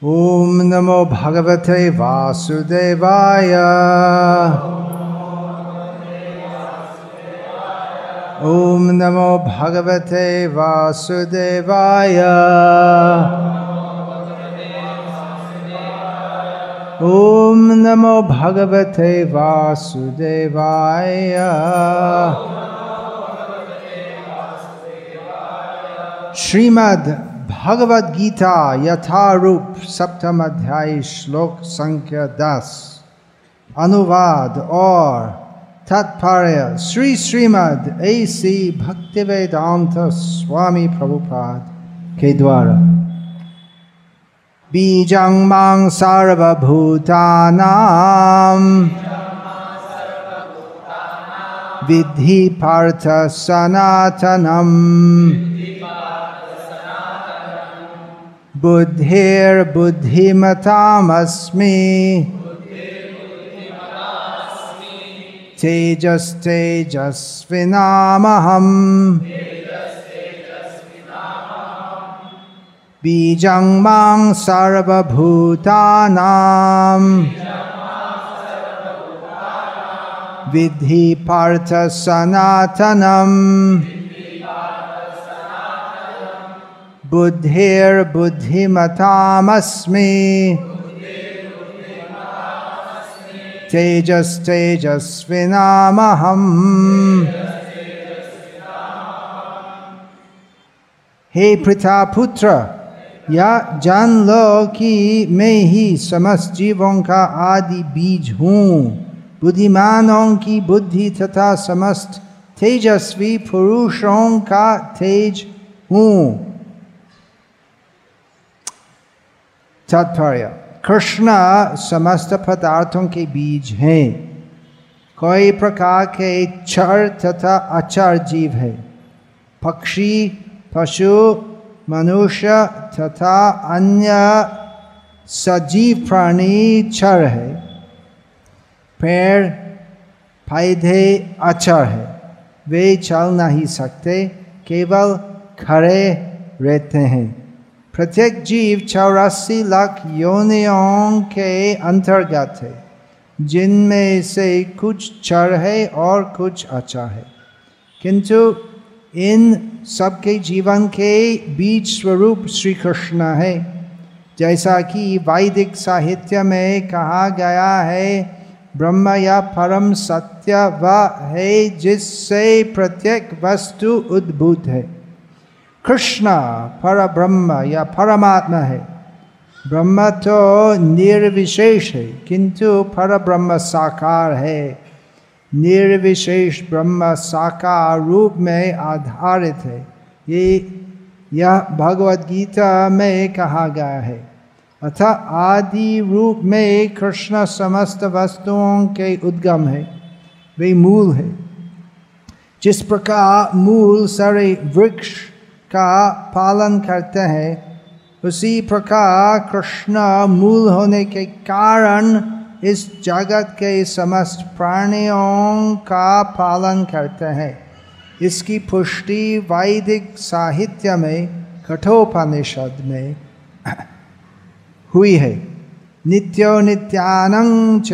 ओम नमो भगवते वासुदेवाय। ओम नमो भगवते वासुदेवाय। ओम नमो भगवते वासुदेवाय। श्रीमद् भगवद गीता यथारूप सप्तम अध्याय श्लोक संख्या 10 अनुवाद और तात्पर्य श्री श्रीमद् ऐसी भक्तिवेदांत स्वामी प्रभुपाद के द्वारा। बीजं मां सर्वभूतानां विद्धि पार्थ सनातनम् बुद्धिर्बुद्धिमतामस्मि तेजस्तेजस्विनामहम् बीजं मां सर्वभूतानां विद्धि पार्थ सनातनम् बुद्धिर्बुद्धिमतामस्मि तेजस्तेजस्विनामहम्। हे प्रतापुत्र, या जान लो कि मैं ही समस्त जीवों का आदि बीज हूँ, बुद्धिमानों की बुद्धि तथा समस्त तेजस्वी पुरुषों का तेज हूँ। तात्पर्य: कृष्ण समस्त पदार्थों के बीज हैं। कई प्रकार के चर तथा अचर जीव है। पक्षी, पशु, मनुष्य तथा अन्य सजीव प्राणी चर है। पेड़ पौधे अचर है, वे चल नहीं सकते, केवल खड़े रहते हैं। प्रत्येक जीव 84 लाख योनियों के अंतर्गत है, जिनमें से कुछ चर है और कुछ अचर है। किंतु इन सबके जीवन के बीज स्वरूप श्री कृष्ण है। जैसा कि वैदिक साहित्य में कहा गया है, ब्रह्म या परम सत्य वह है जिससे प्रत्येक वस्तु उद्भूत है। कृष्ण पर ब्रह्म या परमात्मा है। ब्रह्म तो निर्विशेष है, किंतु पर ब्रह्म साकार है। निर्विशेष ब्रह्म साकार रूप में आधारित है। यह भगवद गीता में कहा गया है। अतः आदि रूप में कृष्ण समस्त वस्तुओं के उद्गम है, वे मूल है। जिस प्रकार मूल सारे वृक्ष का पालन करते हैं, उसी प्रकार कृष्ण मूल होने के कारण इस जगत के समस्त प्राणियों का पालन करते हैं। इसकी पुष्टि वैदिक साहित्य में कठोपनिषद में हुई है। नित्यो नित्यानं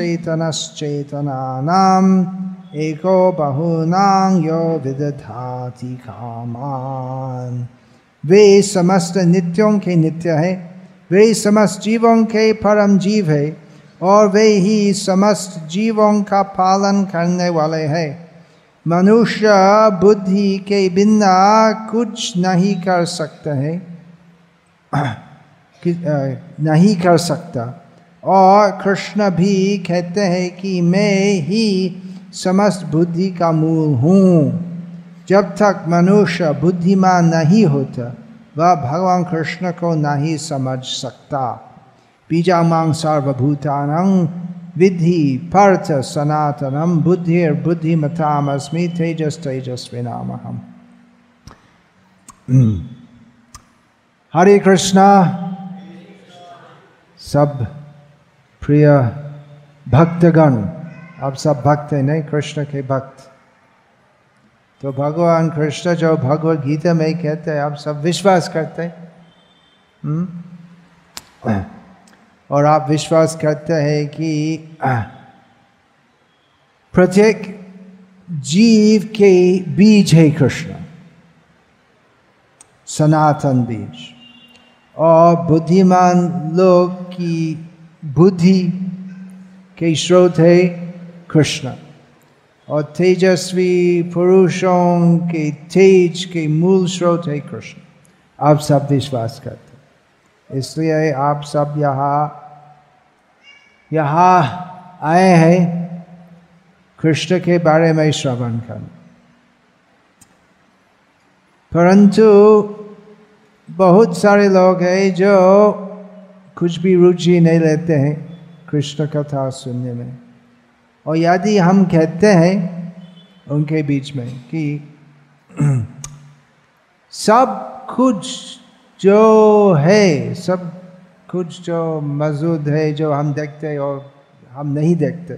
चैतनश्चैतनानां एको बहुनां यो विदधाति कामान्। वे समस्त नित्यों के नित्य है, वे समस्त जीवों के परम जीव है, और वे ही समस्त जीवों का पालन करने वाले हैं। मनुष्य बुद्धि के बिना कुछ नहीं कर सकता है, नहीं कर सकता। और कृष्ण भी कहते हैं कि मैं ही समस्त बुद्धि का मूल हूँ। जब तक मनुष्य बुद्धिमान नहीं होता, वह भगवान कृष्ण को नहीं समझ सकता। बीजं मां सर्वभूतानां विद्धि पार्थ सनातनम् बुद्धिर्बुद्धिमतामस्मि तेजस्तेजस्विनामहम्। हरे कृष्णा। सब प्रिय भक्तगण, आप सब भक्त हैं नहीं? कृष्ण के भक्त। तो भगवान कृष्ण जो भगवद गीता में कहते हैं, आप सब विश्वास करते हैं? और आप विश्वास करते हैं कि प्रत्येक जीव के बीज है कृष्ण, सनातन बीज, और बुद्धिमान लोग की बुद्धि के स्रोत है कृष्ण, और तेजस्वी पुरुषों के तेज के मूल स्रोत है कृष्ण। आप सब विश्वास करते, इसलिए आप सब यहाँ आए हैं कृष्ण के बारे में श्रवण करने। परंतु बहुत सारे लोग हैं जो कुछ भी रुचि नहीं लेते हैं कृष्ण कथा सुनने में, और यदि हम कहते हैं उनके बीच में कि सब कुछ जो है, सब कुछ जो मौजूद है, जो हम देखते और हम नहीं देखते,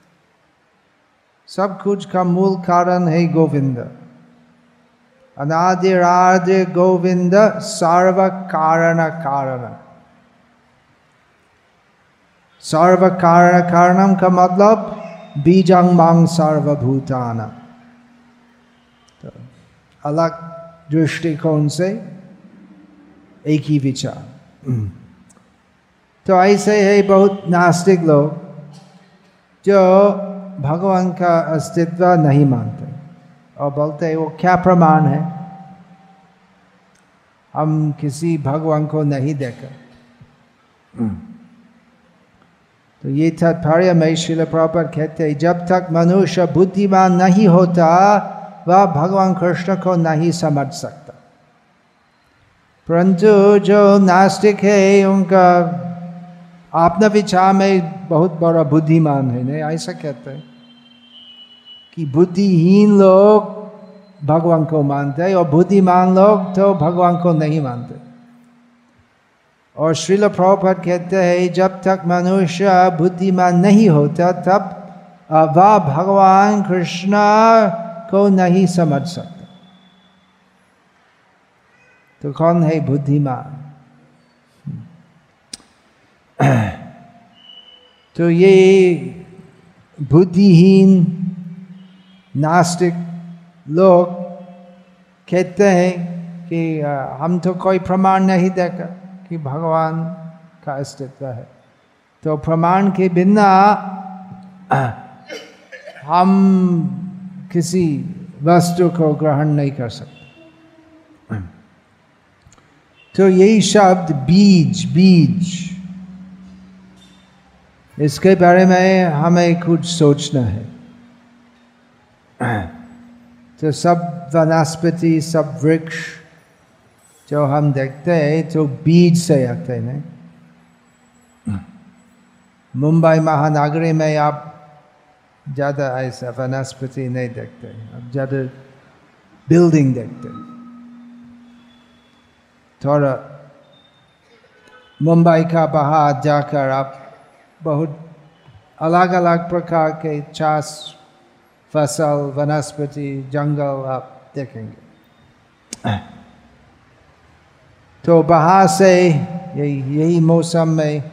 सब कुछ का मूल कारण है गोविंद। अनादिरादि गोविंद सर्व कारण कारण। सर्व कारण कारणम का मतलब बीजं मां सर्वभूताना। तो अलग दृष्टिकोण से एक ही विचार। तो ऐसे है बहुत नास्तिक लोग जो भगवान का अस्तित्व नहीं मानते और बोलते हैं वो क्या प्रमाण है, हम किसी भगवान को नहीं देखा। तो ये तात्पर्य में श्रील प्रभुपाद कहते हैं जब तक मनुष्य बुद्धिमान नहीं होता वह भगवान कृष्ण को नहीं समझ सकता। परंतु जो नास्तिक है उनका अपना विचार में बहुत बड़ा बुद्धिमान है, नहीं ऐसा कहते हैं कि बुद्धिहीन लोग भगवान को मानते हैं और बुद्धिमान लोग तो भगवान को नहीं मानते। और श्रील प्रभुपाद कहते हैं जब तक मनुष्य बुद्धिमान नहीं होता तब वह भगवान कृष्ण को नहीं समझ सकता। तो कौन है बुद्धिमान? तो ये बुद्धिहीन नास्तिक लोग कहते हैं कि हम तो कोई प्रमाण नहीं देखा कि भगवान का अस्तित्व है, तो प्रमाण के बिना हम किसी वस्तु को ग्रहण नहीं कर सकते। तो यही शब्द बीज, बीज, इसके बारे में हमें कुछ सोचना है। तो सब वनस्पति, सब वृक्ष जो हम देखते हैं तो बीज से आते हैं। मुंबई महानगरी में आप ज़्यादा ऐसा वनस्पति नहीं देखते, आप ज़्यादा बिल्डिंग देखते। थोड़ा मुंबई का बाहर जाकर आप बहुत अलग अलग प्रकार के चास, फसल, वनस्पति, जंगल आप देखेंगे। तो बाहर से यही मौसम में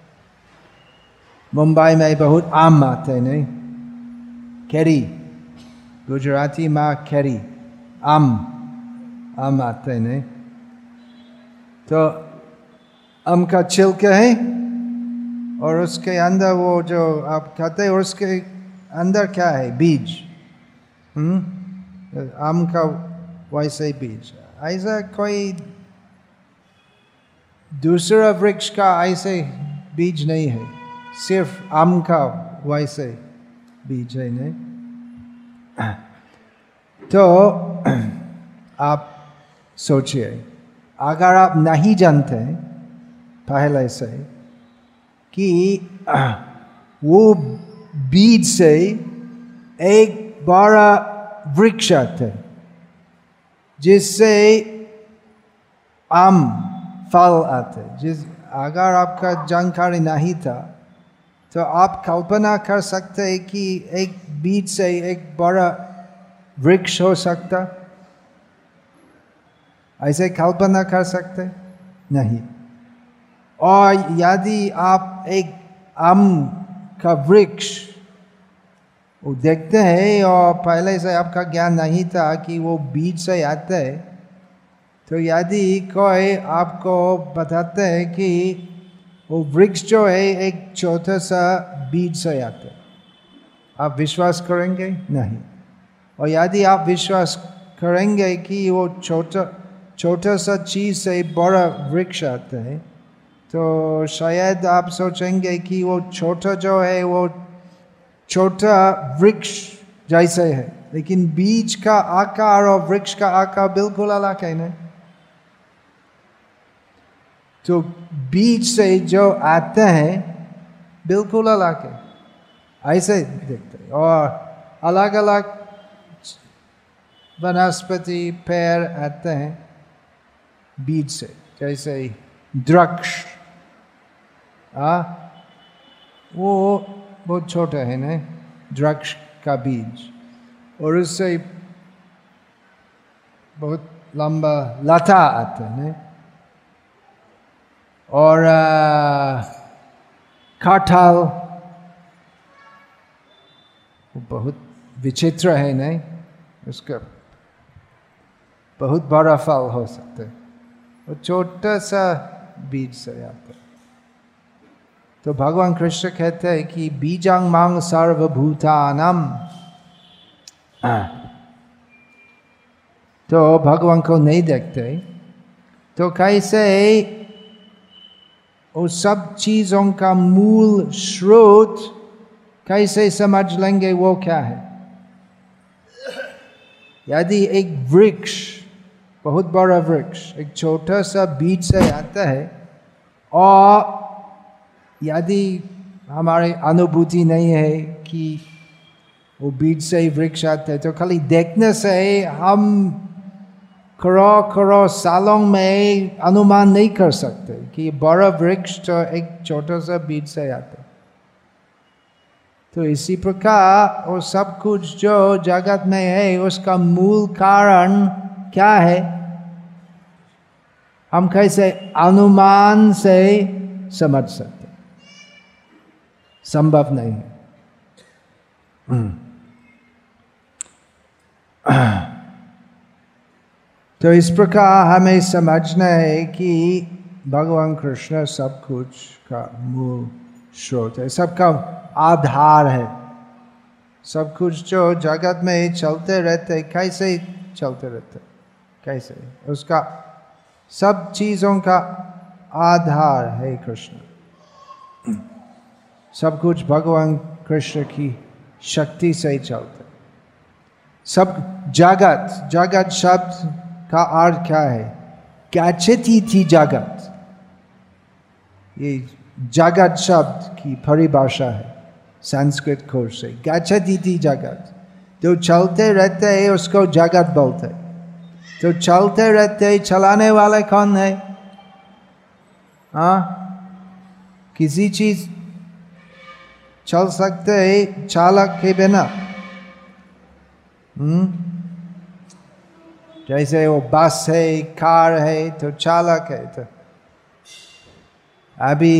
मुंबई में बहुत आम आते नहीं, केरी, गुजराती में केरी, आम आते नहीं। तो आम का छिलका है और उसके अंदर वो जो आप खाते हैं और उसके अंदर क्या है? बीज। आम का वैसे बीज। ऐसा कोई दूसरा वृक्ष का ऐसे बीज नहीं है, सिर्फ आम का वैसे बीज है नहीं। तो आप सोचिए, अगर आप नहीं जानते पहले से कि वो बीज से एक बड़ा वृक्ष आता है जिससे आम फल आते, अगर आपका जानकारी नहीं था तो आप कल्पना कर सकते हैं कि एक बीज से एक बड़ा वृक्ष हो सकता? ऐसे कल्पना कर सकते नहीं। और यदि आप एक आम का वृक्ष वो देखते हैं और पहले से आपका ज्ञान नहीं था कि वो बीज से आता है, तो यदि कोई आपको बताते हैं कि वो वृक्ष जो है एक छोटा सा बीज से आता है, आप विश्वास करेंगे? नहीं। और यदि आप विश्वास करेंगे कि वो छोटा सा चीज से बड़ा वृक्ष आता है, तो शायद आप सोचेंगे कि वो छोटा जो है वो छोटा वृक्ष जैसे है, लेकिन बीज का आकार और वृक्ष का आकार बिल्कुल अलग है। नहीं, तो बीज से जो आते हैं बिल्कुल अलग है, ऐसे दिखते हैं। और अलग अलग वनस्पति पेड़ आते हैं बीज से, जैसे वृक्ष वो बहुत छोटा है ना, वृक्ष का बीज, और उससे बहुत लंबा लता आता है ना। और कटहल वो बहुत विचित्र है नहीं, उसका बहुत बड़ा फल हो सकता है, वो छोटा सा बीज से आता है। तो भगवान कृष्ण कहते हैं कि बीजांग मांग सर्वभूतानाम, तो भगवान को नहीं देखते, तो कैसे वो सब चीजों का मूल स्रोत कैसे समझ लेंगे वो क्या है? यदि एक वृक्ष, बहुत बड़ा वृक्ष, एक छोटा सा बीज से आता है, और यदि हमारी अनुभूति नहीं है कि वो बीज से ही वृक्ष आता है, तो खाली देखने से हम करोड़ सालों में अनुमान नहीं कर सकते कि बड़ा वृक्ष तो एक छोटा सा बीज से आता है। तो इसी प्रकार वो सब कुछ जो जगत में है उसका मूल कारण क्या है, हम कैसे अनुमान से समझ सकते? संभव नहीं है। तो इस प्रकार हमें समझना है कि भगवान कृष्ण सब कुछ का मूल स्रोत है, सबका आधार है। सब कुछ जो जगत में चलते रहते कैसे चलते रहते, कैसे उसका सब चीजों का आधार है कृष्ण। सब कुछ भगवान कृष्ण की शक्ति से चलते। सब जगत, जगत शब्द का अर्थ क्या है? गच्छति थी जगत, ये जगत शब्द की परिभाषा है संस्कृत कोश से। गच्छति थी जगत, तो चलते रहते हैं उसको जगत बोलते। तो चलते रहते, चलाने वाले कौन है? किसी चीज चल सकते है चालक के बिना। जैसे वो बस है, कार है, तो चालक है। तो अभी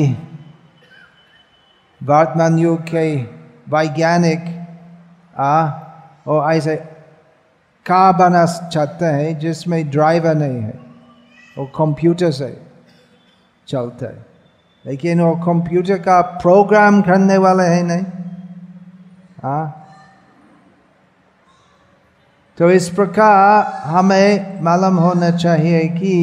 वर्तमान युग के वैज्ञानिक और ऐसे कार बना चाहते हैं जिसमें ड्राइवर नहीं है, वो कंप्यूटर से चलता है, लेकिन वो कंप्यूटर का प्रोग्राम करने वाले है नहीं। तो इस प्रकार हमें मालूम होना चाहिए कि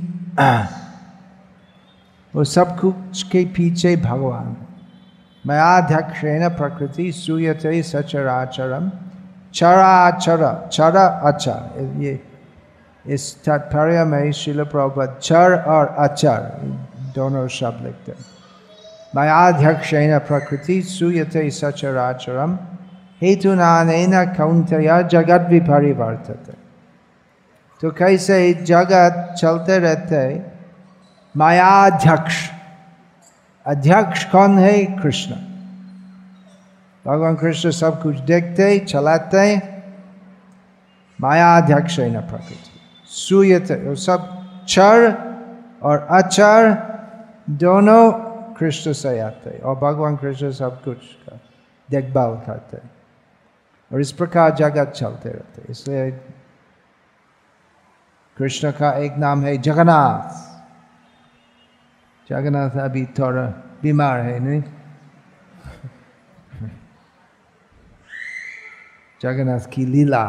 वो सब कुछ के पीछे भगवान। मयाध्यक्षेण प्रकृति सूयते सचराचरम चराचर, चर अचर, ये इस तात्पर्य में श्रील प्रभुपाद चर और अचर दोनों शब्द लिखते हैं। मयाध्यक्षेण प्रकृति सूयते सचराचरम हेतुनानेन कौन्तेय जगत विपरिवर्तते। तो कैसे जगत चलते रहते, मायाध्यक्ष, अध्यक्ष कौन है? कृष्ण। भगवान कृष्ण सब कुछ देखते चलाते। मायाध्यक्षेण प्रकृति सूयते, वो सब चर और अचर दोनों कृष्ण से आते और भगवान कृष्ण सब कुछ का देखभाल करते और इस प्रकार जगत चलते रहते। इसलिए कृष्ण का एक नाम है जगन्नाथ। जगन्नाथ अभी थोड़ा बीमार है नहीं? जगन्नाथ की लीला।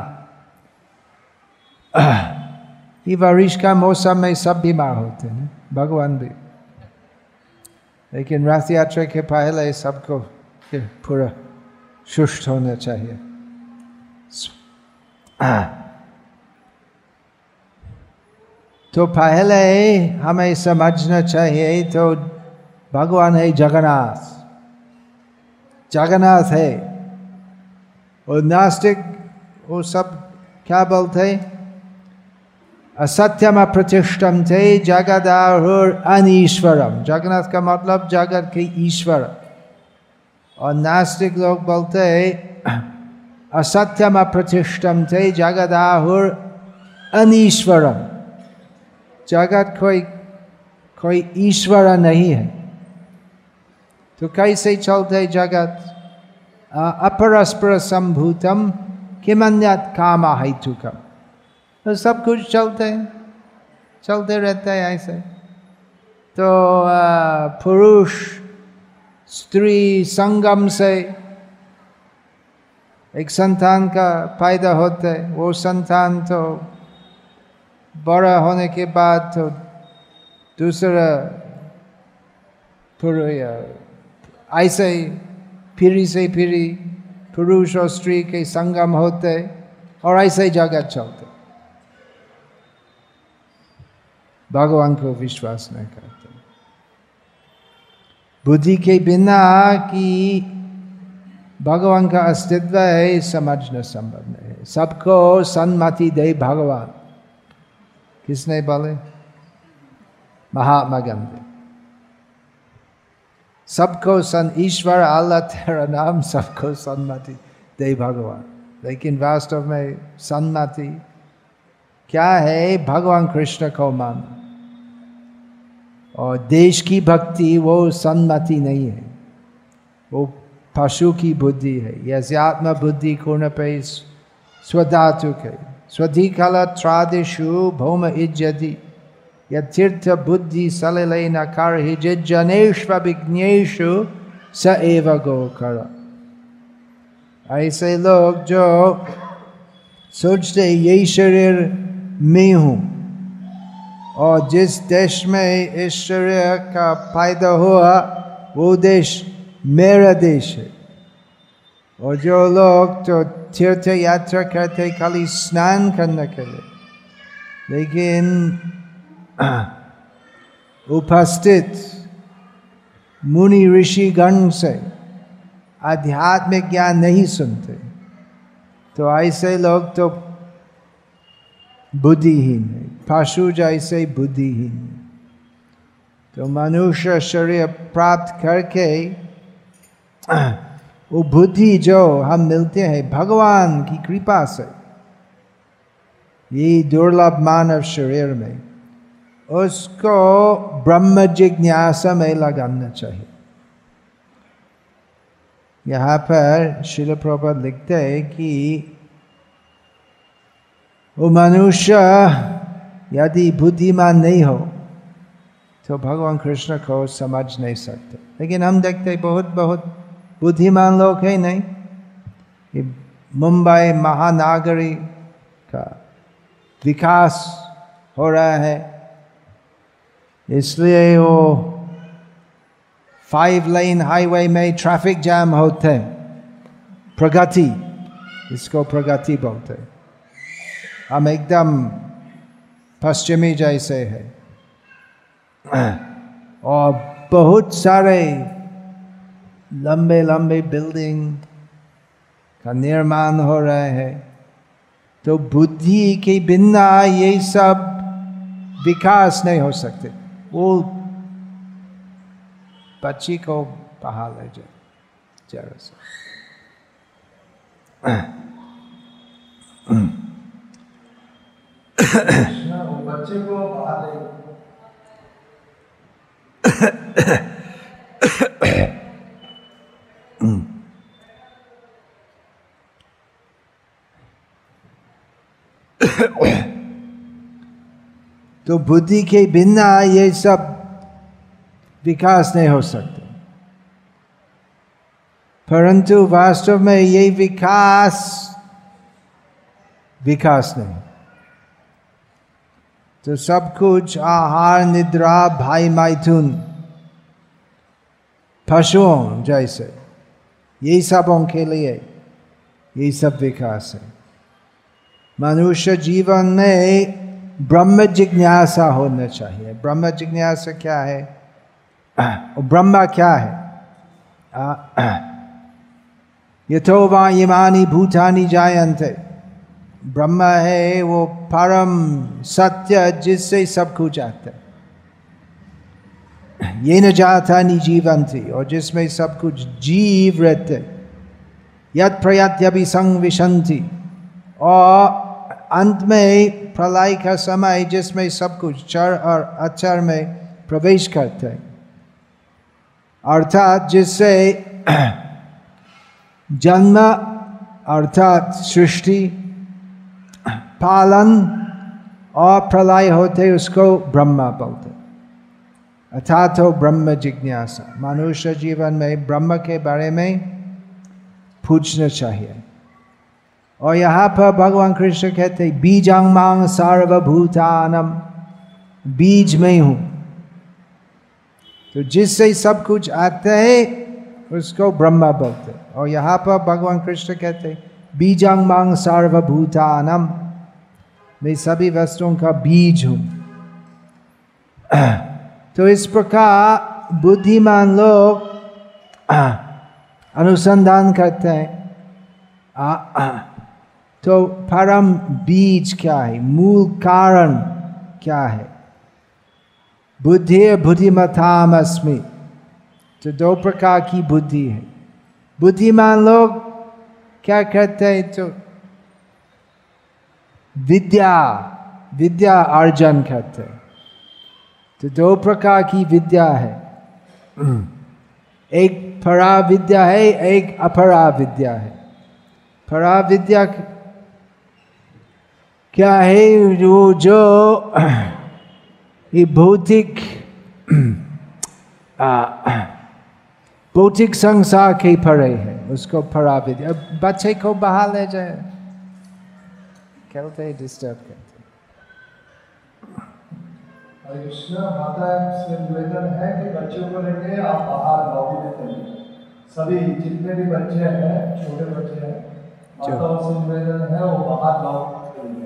ये बारिश का मौसम में सब बीमार होते हैं, भगवान भी, लेकिन रथ यात्रा के पहले सबको पूरा सुस्त होना चाहिए। तो पहले हमें समझना चाहिए तो भगवान है जगन्नाथ, जगन्नाथ है। और नास्तिक वो सब क्या बोलते? असत्यम अप्रतिष्ठम थे जगदाहुर अनीश्वरम। जगन्नाथ का मतलब जगत के ईश्वर। और नास्तिक लोग बोलते असत्यम अप्रतिष्ठम थे जगदाहुर अनीश्वरम। जगत कोई ईश्वर नहीं है। तो कैसे चलते जगत? अपरस्पर संभूतम किमन्यत् काम हेतुकम। तो सब कुछ चलते रहता है ऐसे। तो पुरुष स्त्री संगम से एक संतान का पैदा होता है। वो संतान तो बड़ा होने के बाद तो दूसरा ऐसे पीढ़ी से पीढ़ी पुरुष और स्त्री के संगम होते और ऐसे जगत चलते। भगवान को विश्वास नहीं करते। बुद्धि के बिना कि भगवान का अस्तित्व है समझना संभव नहीं है। सबको सन्मति दे भगवान। किसने बोले? महात्मा गांधी। सबको ईश्वर अल्लाह तेरा नाम, सबको सन्मति दे भगवान। लेकिन वास्तव में सन्मति क्या है? भगवान कृष्ण को मानना। और देश की भक्ति वो सन्मति नहीं है, वो पशु की बुद्धि है। यस्यात्म बुद्धि कोणपे स्वधातुके स्वधिकल त्रादिषु भौम इज्जति यतीर्थ बुद्धि सलिले न कर जनेश्व विघ्नेशु स एव गोकर। ऐसे लोग जो सोचते ये शरीर में हूँ और जिस देश में इस शरीर का पैदा हुआ वो देश मेरा देश है। और जो लोग तो तीर्थ यात्रा करते खाली स्नान करने के लिए, लेकिन उपस्थित मुनि ऋषि गण से आध्यात्मिक ज्ञान नहीं सुनते, तो ऐसे लोग तो बुद्धिहीन है, पशु जैसे बुद्धिहीन। तो मनुष्य शरीर प्राप्त करके वो बुद्धि जो हम मिलते हैं भगवान की कृपा से, ये दुर्लभ मानव शरीर में, उसको ब्रह्म जिज्ञासा में लगाना चाहिए। यहाँ पर श्रील प्रभुपाद लिखते हैं कि वो मनुष्य यदि बुद्धिमान नहीं हो तो भगवान कृष्ण को समझ नहीं सकते। लेकिन हम देखते बहुत बुद्धिमान लोग हैं नहीं। ये मुंबई महानगरी का विकास हो रहा है, इसलिए वो 5 लेन हाईवे में ट्रैफिक जैम होते हैं। प्रगति, इसको प्रगति बोलते हैं। हम एकदम पश्चिमी जैसे है और बहुत सारे लंबे लंबे बिल्डिंग का निर्माण हो रहा है। तो बुद्धि के बिना ये सब विकास नहीं हो सकते। वो बच्ची को बाहर ले जाए जरा सा। बच्चे को बाहर ले तो बुद्धि के बिना ये सब विकास नहीं हो सकते। परंतु वास्तव में ये विकास नहीं। तो सब कुछ आहार, निद्रा, भाई मैथुन, पशुओं जैसे, यही सबों के लिए यही सब विकास है। मनुष्य जीवन में ब्रह्म जिज्ञासा होना चाहिए। ब्रह्म जिज्ञासा क्या है? ब्रह्म क्या है? यतो वा इमानि भूतानि जायन्ते। ब्रह्म है वो परम सत्य जिससे सब कुछ आता है। ये न जाता नि जीवन्ति, और जिसमें सब कुछ जीव रहते। यत् प्रयत्यभि संविशन्ति, और अंत में प्रलय का समय जिसमें सब कुछ चर और अचर में प्रवेश करते हैं। अर्थात जिससे जन्म अर्थात सृष्टि, पालन और प्रलय होते, उसको ब्रह्म बोलते। अर्थात हो ब्रह्म जिज्ञासा। मनुष्य जीवन में ब्रह्म के बारे में पूछना चाहिए। और यहाँ पर भगवान कृष्ण कहते बीजांग मांग सर्वभूतानम, बीज में हूँ। तो जिससे सब कुछ आता है उसको ब्रह्म बोलते। और यहाँ पर भगवान कृष्ण कहते बीजांग मांग सर्वभूतानम, मैं सभी वस्तुओं का बीज हूँ। तो इस प्रकार बुद्धिमान लोग अनुसंधान करते हैं। तो परम बीज क्या है? मूल कारण क्या है? बुद्धि बुद्धिमताम अस्मि। तो दो प्रकार की बुद्धि है। बुद्धिमान लोग क्या करते हैं? तो विद्या अर्जन करते हैं। तो दो प्रकार की विद्या है। एक परा विद्या है, एक अपरा विद्या है। परा विद्या क्या है? जो ये भौतिक संसार के परे है, उसको परा विद्या। बच्चे को बाहर ले जाए, खेलते डिस्टर्ब करते। कृष्णा माता से निवेदन है कि बच्चों को लेके आप बाहर लॉबी में चलिए। सभी जितने भी बच्चे हैं, छोटे बच्चे हैं, माताओं से निवेदन है वो बाहर लॉबी में चलिए।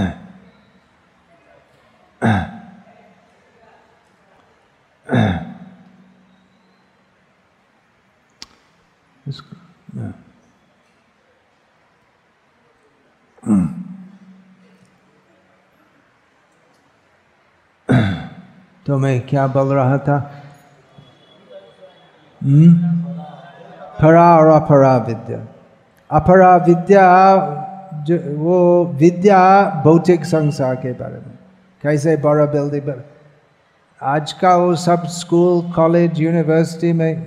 तो मैं क्या बोल रहा था? परा और अपरा विद्या। अपरा विद्या जो वो विद्या भौतिक संसार के बारे में, कैसे बड़ा बिल्डिंग। आज का वो सब स्कूल, कॉलेज, यूनिवर्सिटी में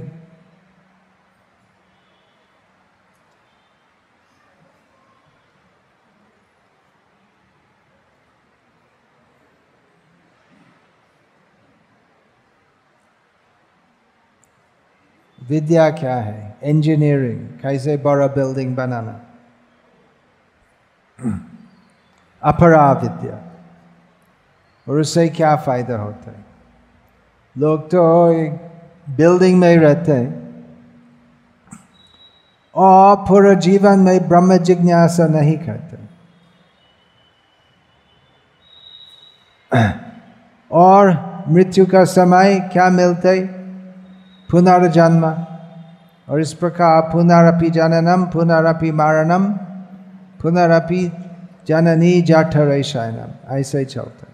विद्या क्या है? इंजीनियरिंग, कैसे बड़ा बिल्डिंग बनाना। अपरा विद्या। और उससे क्या फायदा होता है? लोग तो एक बिल्डिंग में रहते हैं और पूरा जीवन में ब्रह्म जिज्ञासा नहीं करते। और मृत्यु का समय क्या मिलते? पुनर्जन्म। और इस प्रकार पुनरपि जननम पुनरपि मरणम पुनरपि जननी जठरे शयनम, ऐसे ही चलता।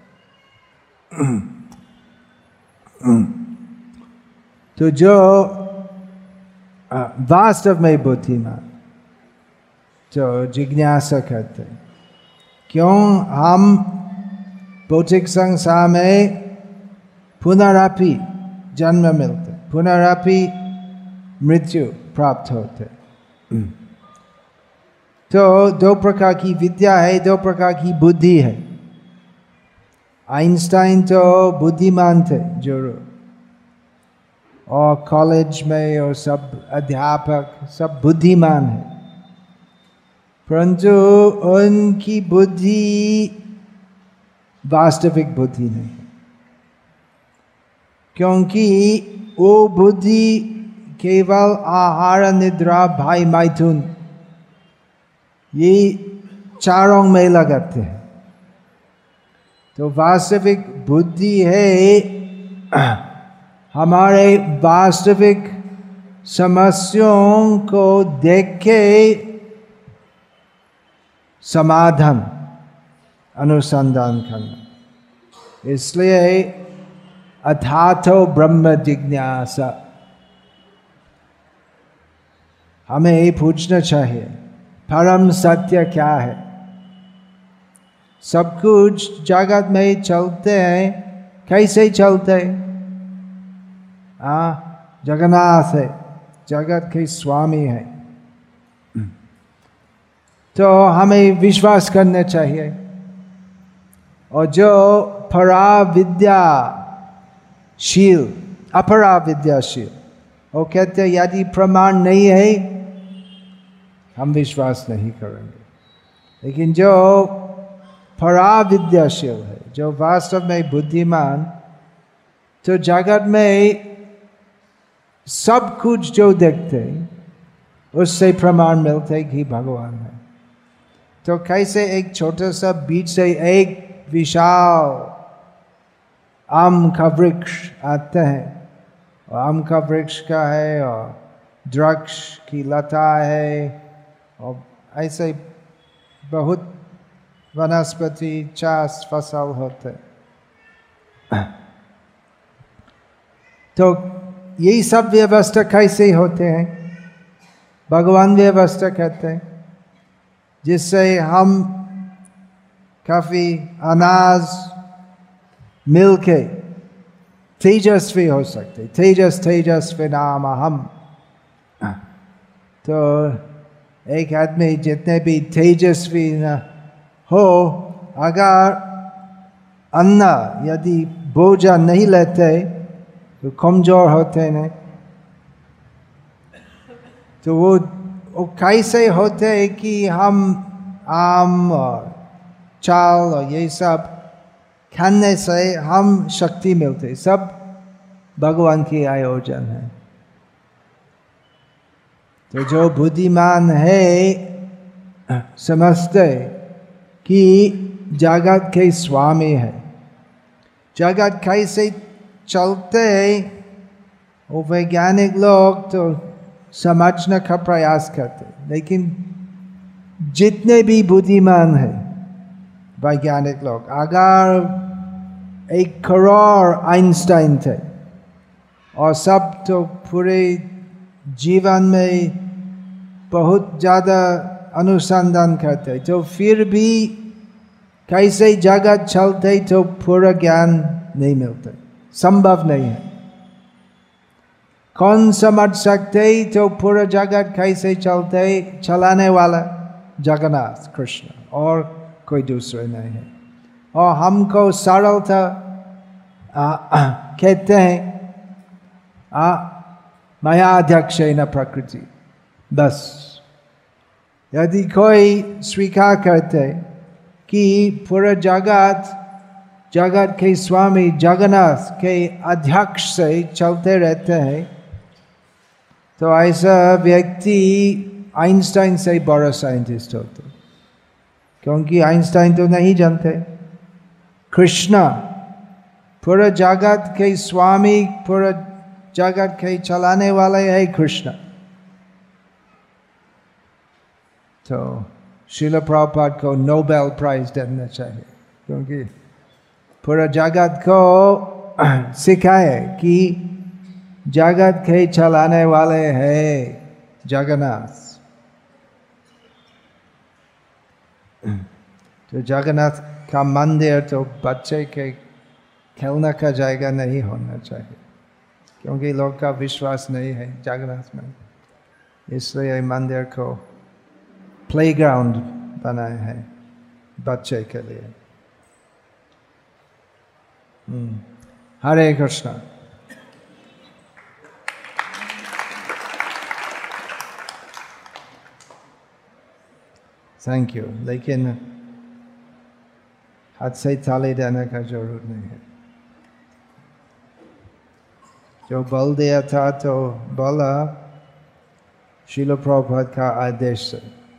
तो जो वास्तव में बुद्धिमान, जो जिज्ञासा करते, क्यों हम भौतिक संसार में पुनरपि जन्म मिलते, पुनरपि मृत्यु प्राप्त होते। तो दो प्रकार की विद्या है, दो प्रकार की बुद्धि है। आइंस्टाइन तो बुद्धिमान थे जरूर, और कॉलेज में और सब अध्यापक सब बुद्धिमान है, परंतु उनकी बुद्धि वास्तविक बुद्धि नहीं, क्योंकि वो बुद्धि केवल आहार निद्रा भय मैथुन ये चारों में लगाते हैं। तो वास्तविक बुद्धि है हमारे वास्तविक समस्याओं को देख के समाधान अनुसंधान करना। इसलिए अथातो ब्रह्म जिज्ञासा, हमें पूछना चाहिए परम सत्य क्या है। सब कुछ जगत में चलते हैं, कैसे चलते हैं? जगन्नाथ है, जगत के स्वामी है, तो हमें विश्वास करना चाहिए। और जो पराविद्याशील अपराविद्याशील, वो कहते हैं यदि प्रमाण नहीं है हम विश्वास नहीं करेंगे। लेकिन जो पराविद्याशील है, जो वास्तव में बुद्धिमान, तो जगत में सब कुछ जो देखते उससे प्रमाण मिलते कि भगवान है। तो कैसे एक छोटा सा बीज से एक विशाल आम का वृक्ष आते हैं, और आम का वृक्ष का है और वृक्ष की लता है, और ऐसे बहुत वनस्पति 50 फसल होते। तो यही सब व्यवस्था कैसे होते हैं? भगवान व्यवस्था कहते हैं, जिससे हम काफी अनाज मिलके तेजस्वी हो सकते। तेजस्वी नाम हम। तो एक आदमी जितने भी तेजस्वी न हो, अगर अन्न यदि भोजन नहीं लेते तो कमजोर होते हैं। तो वो कैसे होते हैं कि हम आम और चावल और ये सब खाने से हम शक्ति मिलते, सब भगवान की आयोजन है। तो जो बुद्धिमान है समझते कि जगत के स्वामी है, जगत कैसे चलते वो वैज्ञानिक लोग तो समझने का प्रयास करते, लेकिन जितने भी बुद्धिमान है वैज्ञानिक लोग, अगर 1 करोड़ आइंस्टाइन थे और सब तो पूरे जीवन में बहुत ज़्यादा अनुसंधान करते, तो फिर भी कैसे जगत चलते तो पूरा ज्ञान नहीं मिलता, संभव नहीं है। कौन समझ सकते तो पूरा जगत कैसे चलते? चलाने वाला जगन्नाथ कृष्ण, और कोई दूसरे नहीं है। और हमको सरलता कहते हैं मयाध्यक्षेण प्रकृति, बस। यदि कोई स्वीकार करते कि पूरा जगत के स्वामी जगन्नाथ के अध्यक्ष से चलते रहते हैं, तो ऐसा व्यक्ति आइंस्टाइन से बड़ा साइंटिस्ट होता, क्योंकि आइंस्टाइन तो नहीं जानते। कृष्ण पूरा जगत के स्वामी, पूरा जगत के चलाने वाले है कृष्ण। तो श्रील प्रभुपाद को नोबेल प्राइज देना चाहिए, क्योंकि पूरा जगत को सिखाए कि जगत के चलाने वाले हैं जगन्नाथ। तो जगन्नाथ का मंदिर तो बच्चे के खेलने का जगह नहीं होना चाहिए। क्योंकि लोग का विश्वास नहीं है जगन्नाथ में, इसलिए मंदिर को प्लेग्राउंड बनाया है बच्चे के लिए। हरे कृष्णा। Thank you. लेकिन हाथ से थाली देने का जरूरत नहीं है। जो बोल दिया था तो बोला श्रील प्रभुपाद का आदेश से।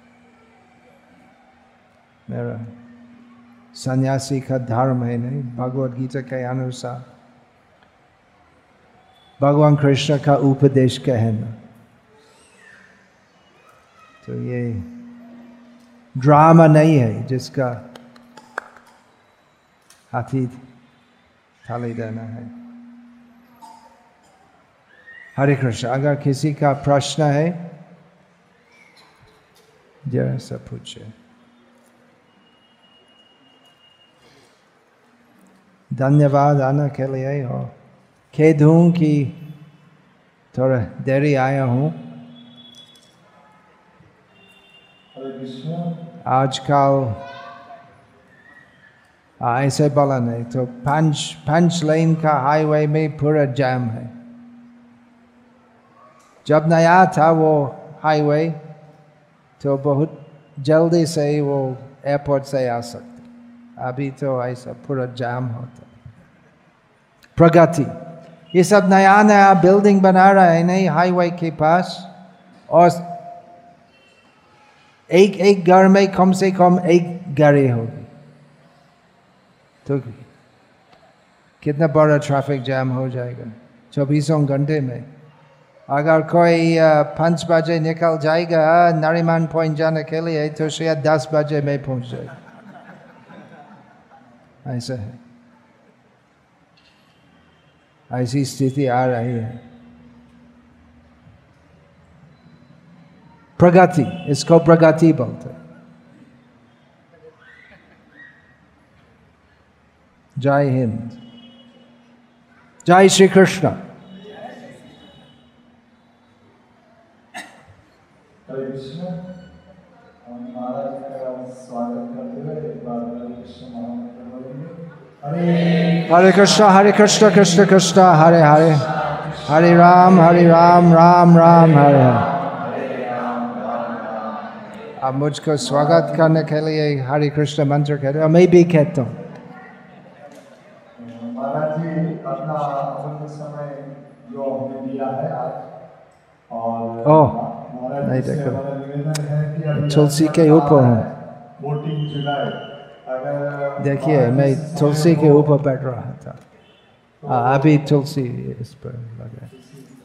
मेरा सन्यासी का धर्म है नहीं, भगवद गीता के अनुसार भगवान कृष्ण का उपदेश कहना। तो ये ड्रामा नहीं है जिसका हाथी थाली देना है। हरे कृष्ण। अगर किसी का प्रश्न है जरा सा पूछे। धन्यवाद आने के लिए। हो खेद हूँ कि थोड़ा देरी आया हूँ। आजकल ऐसे बोला नहीं तो पांच लेन का हाईवे में पूरा जाम है। जब नया था वो हाईवे तो बहुत जल्दी से वो एयरपोर्ट से आ सकते, अभी तो ऐसा पूरा जाम होता। प्रगति ये सब नया नया बिल्डिंग बना रहा है नहीं हाईवे के पास, और एक घर में कम से कम एक गाड़ी होगी, तो कितना बड़ा ट्रैफिक जैम हो जाएगा 24 घंटे में। अगर कोई 5 बजे निकल जाएगा नारीमान पॉइंट जाने के लिए तो शायद 10 बजे में पहुंच जाएगा। ऐसा है, ऐसी स्थिति आ रही है। प्रगति, इसको प्रगति बोलते। जय हिंद, जय श्री कृष्ण। हरे कृष्ण। महाराज का स्वागत करते हुए एक बार हरे कृष्ण महामंत्र बोलेंगे। हरे कृष्ण हरे कृष्ण कृष्ण कृष्ण हरे हरे, हरे राम राम राम हरे हरे। अब मुझको स्वागत करने के लिए हरे कृष्ण मंत्र कहते हैं, मैं भी कहता हूँ। महाराज जी अपना अमूल्य समय जो हमें दिया है आज, और नहीं देखो, निवेदन है कि तुलसी के ऊपर हूँ। 14 जुलाई अगर देखिए मैं तुलसी के ऊपर बैठ रहा था, अभी तुलसी इस पर लगा।